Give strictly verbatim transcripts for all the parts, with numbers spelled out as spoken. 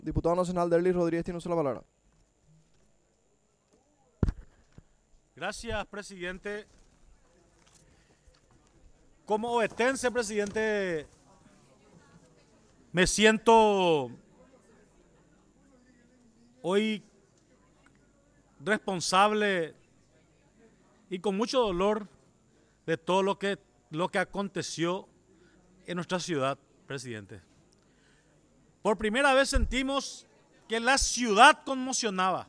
Diputado Nacional Derlis Rodríguez tiene usted la palabra. Gracias, presidente. Como ovetense, presidente, me siento hoy responsable y con mucho dolor de todo lo que, lo que aconteció en nuestra ciudad, presidente. Por primera vez sentimos que la ciudad conmocionaba,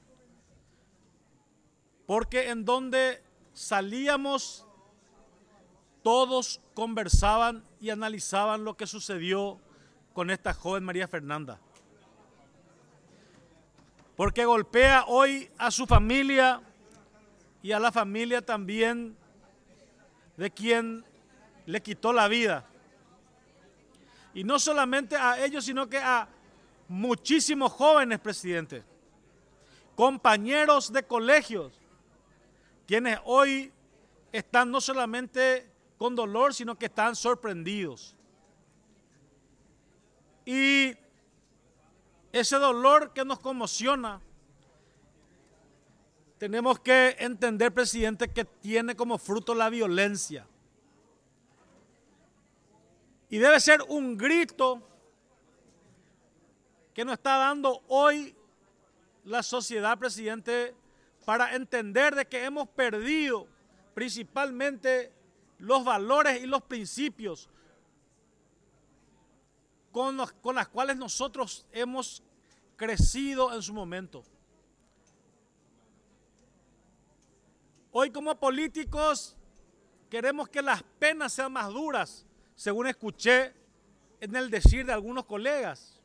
porque en donde salíamos todos conversaban y analizaban lo que sucedió con esta joven María Fernanda. Porque golpea hoy a su familia y a la familia también de quien le quitó la vida. Y no solamente a ellos, sino que a muchísimos jóvenes, presidente, compañeros de colegios, quienes hoy están no solamente con dolor, sino que están sorprendidos. Y ese dolor que nos conmociona, tenemos que entender, presidente, que tiene como fruto la violencia. Y debe ser un grito que nos está dando hoy la sociedad, presidente, para entender de que hemos perdido principalmente los valores y los principios con los, con las cuales nosotros hemos crecido en su momento. Hoy como políticos queremos que las penas sean más duras, según escuché en el decir de algunos colegas.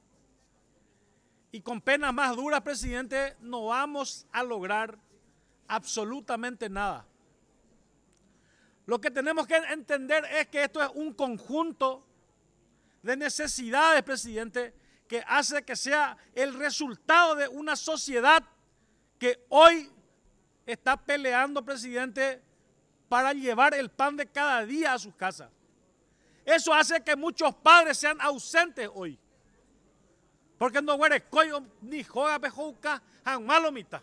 Y con penas más duras, presidente, no vamos a lograr absolutamente nada. Lo que tenemos que entender es que esto es un conjunto de necesidades, presidente, que hace que sea el resultado de una sociedad que hoy está peleando, presidente, para llevar el pan de cada día a sus casas. Eso hace que muchos padres sean ausentes hoy. Porque no huele coyo ni joga pejouca han malomita.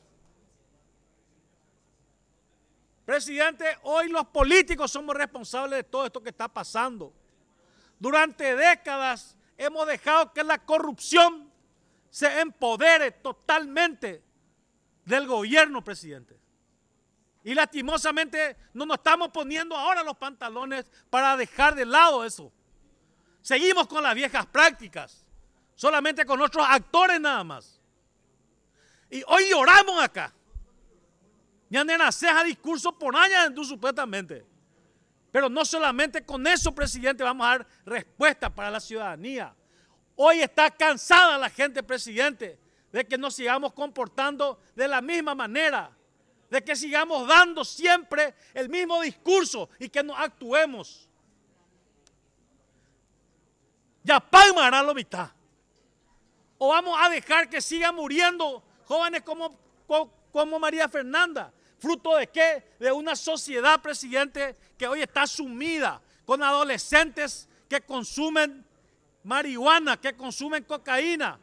Presidente, hoy los políticos somos responsables de todo esto que está pasando. Durante décadas hemos dejado que la corrupción se empodere totalmente del gobierno, presidente. Y lastimosamente no nos estamos poniendo ahora los pantalones para dejar de lado eso. Seguimos con las viejas prácticas, solamente con nuestros actores nada más. Y hoy lloramos acá. Ya nena ceja discurso por años supuestamente. Pero no solamente con eso, presidente, vamos a dar respuesta para la ciudadanía. Hoy está cansada la gente, presidente, de que nos sigamos comportando de la misma manera, de que sigamos dando siempre el mismo discurso y que no actuemos. Ya palmará la mitad. O vamos a dejar que sigan muriendo jóvenes como, como María Fernanda. ¿Fruto de qué? De una sociedad, presidente, que hoy está sumida con adolescentes que consumen marihuana, que consumen cocaína.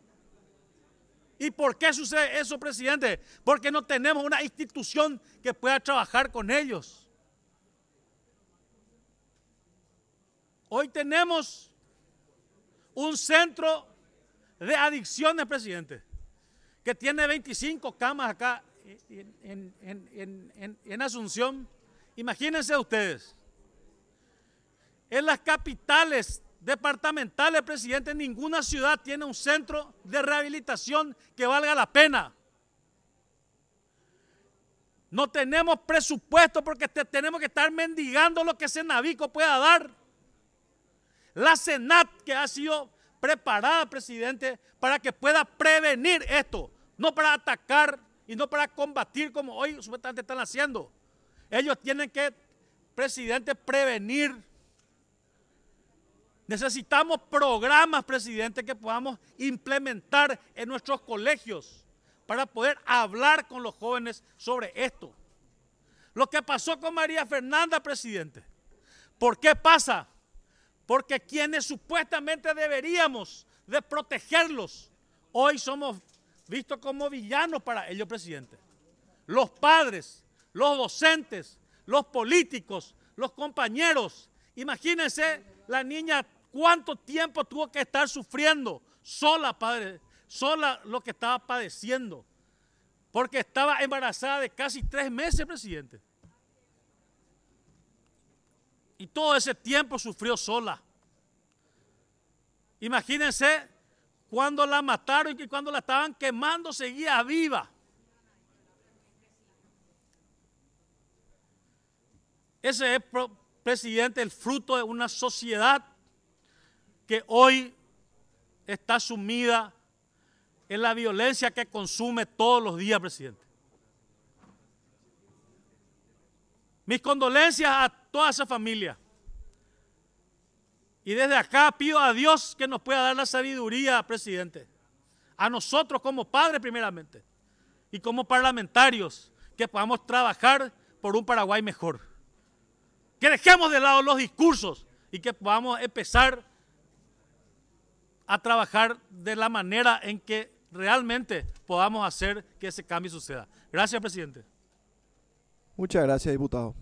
¿Y por qué sucede eso, presidente? Porque no tenemos una institución que pueda trabajar con ellos. Hoy tenemos un centro de adicciones, presidente, que tiene veinticinco camas acá en, en, en, en, en Asunción. Imagínense ustedes, en las capitales departamentales, presidente, ninguna ciudad tiene un centro de rehabilitación que valga la pena. No tenemos presupuesto porque te, tenemos que estar mendigando lo que Senavico pueda dar. La Senat, que ha sido preparada, presidente, para que pueda prevenir esto, no para atacar y no para combatir como hoy supuestamente están haciendo. Ellos tienen que, presidente, prevenir. Necesitamos programas, presidente, que podamos implementar en nuestros colegios para poder hablar con los jóvenes sobre esto. Lo que pasó con María Fernanda, presidente, ¿por qué pasa? Porque quienes supuestamente deberíamos de protegerlos, hoy somos vistos como villanos para ellos, presidente. Los padres, los docentes, los políticos, los compañeros. Imagínense la niña cuánto tiempo tuvo que estar sufriendo sola, padre, sola lo que estaba padeciendo, porque estaba embarazada de casi tres meses, presidente. Y todo ese tiempo sufrió sola. Imagínense cuando la mataron y cuando la estaban quemando seguía viva. Ese es, presidente, el fruto de una sociedad que hoy está sumida en la violencia que consume todos los días, presidente. Mis condolencias a toda esa familia. Y desde acá pido a Dios que nos pueda dar la sabiduría, presidente. A nosotros como padres primeramente y como parlamentarios, que podamos trabajar por un Paraguay mejor. Que dejemos de lado los discursos y que podamos empezar a trabajar de la manera en que realmente podamos hacer que ese cambio suceda. Gracias, presidente. Muchas gracias, diputado.